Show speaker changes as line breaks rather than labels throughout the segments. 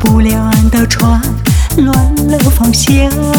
不了岸的船，乱了方向。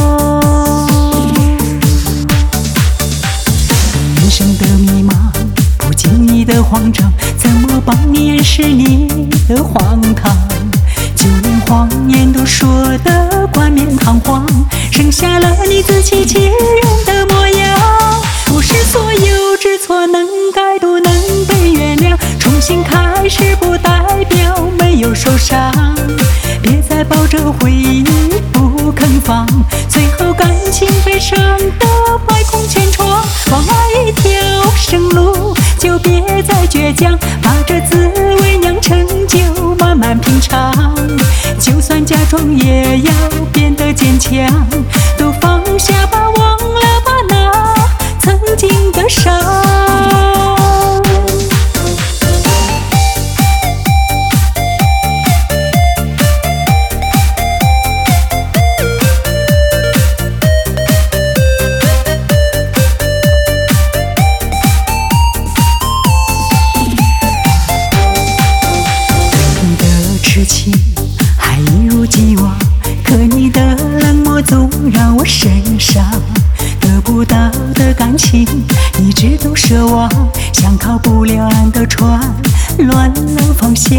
人生的迷茫，不经意的慌张，怎么帮你掩饰你的荒唐？就连谎言都说得冠冕堂皇，剩下了你自欺欺人的模样。不是所有知错能改都能被原谅，重新开始不代表没有受伤。别再抱着回忆不肯放，最后感情悲伤的百孔千疮。往爱一条生路，就别再倔强，把这滋味酿成酒，慢慢品尝。就算假装也要变得坚强，都放下吧，忘了吧那曾经的伤。痴情还一如既往，可你的冷漠总让我身伤。得不到的感情一直都奢望，像靠不了岸的船，乱了方向。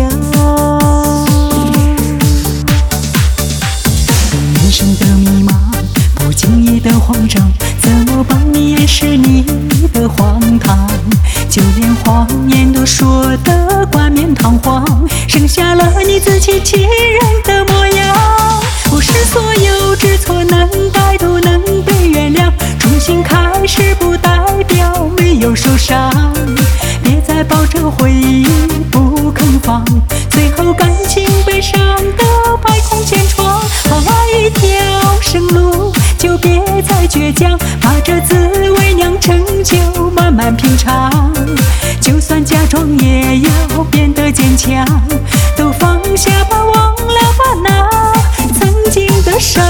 人生的迷茫，不经意的慌张，怎么帮你掩饰你的荒唐？就连谎言都说得冠冕堂皇，剩下了你自欺欺人的模样。不是所有知错能改都能被原谅，重新开始不代表没有受伤。别再抱着回忆不肯放，最后感情悲伤的百孔千疮。放爱一条生路，就别再倔强，把这滋味酿成酒，慢慢品尝。就算假装也要变得坚强，都放下吧，忘了吧那曾经的伤。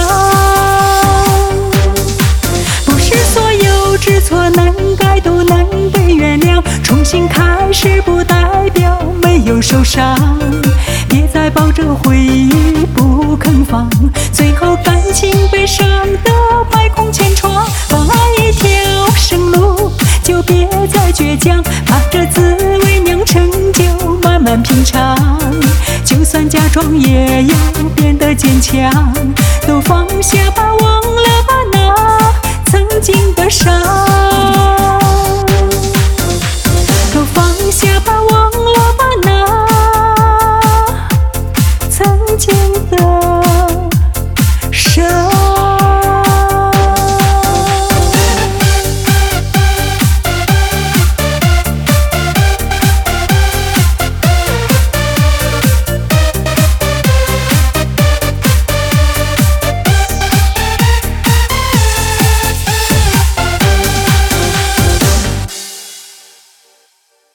不是所有知错能改都能被原谅，重新开始不代表没有受伤。别再抱着回忆不肯放，最后感情悲伤的百孔千疮。放爱一条生路，就别再倔强，把这滋味酿成酒，慢慢品尝。就算假装也要变得坚强，都放下吧。